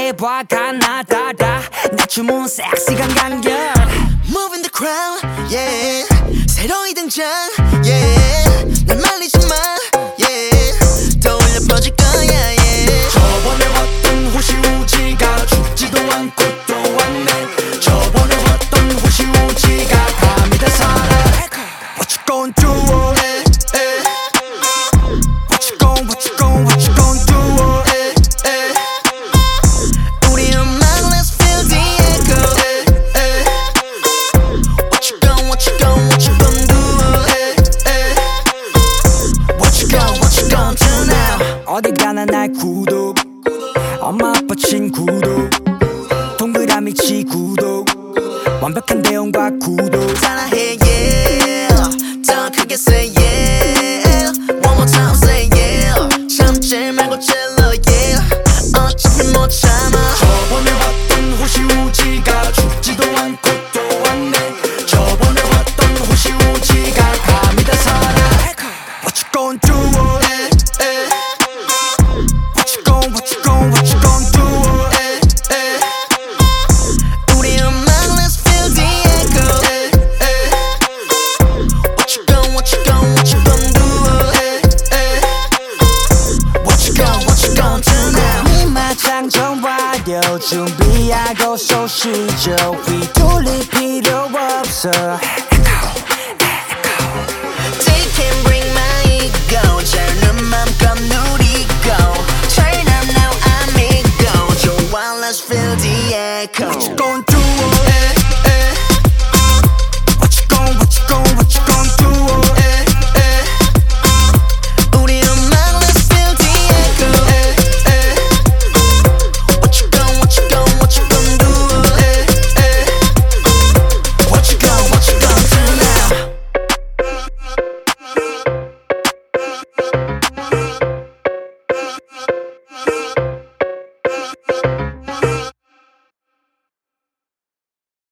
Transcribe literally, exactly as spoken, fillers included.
해봐 가나다다 낮춤은 섹시한 간결 Moving the crowd, yeah. 새로이 등장, yeah. 날 말리지 마, yeah. 떠올려 퍼질 거야, yeah. 저번에 왔던 호시우지가 죽지도 않고 또 왔네. 저번에 왔던 호시우지가 감이 다 살아. What you gon' do? eh, eh. What you gon' what you gon' what you gon' do? eh, eh. 우리 음악 let's feel the echo, eh, eh. What you gon' what you gon' what you gon' do, eh, eh. What you gon' what you gon' do now. 어디 가나 날 구독 엄마 아빠 친구도 동그라미 치 구독 완벽한 대응과 구독 사랑해 yeah. 더 크게 say yeah. One more time say yeah. 참지 말고 질러 yeah. 어차피 못 참아. 저번에 왔던 호시우지가 죽지도 않고 또 왔네. 저번에 왔던 호시우지가 감이 다 살아. What you gon' do? eh, eh. What you gon' what you gon' what you gon' do? eh, eh. 우리 음악 let's feel the echo, eh, eh. What you gon' what you gon' what you gon' do, eh, eh. What you gon' what you gon' do now. 이마장 정화요 준비하고 쏘시죠 휘둘릴 필요 없어. They can bring my ego. 젊은 맘껏 누리고. Turn up now amigo. 좋아 let's feel the echo. What you gon' do?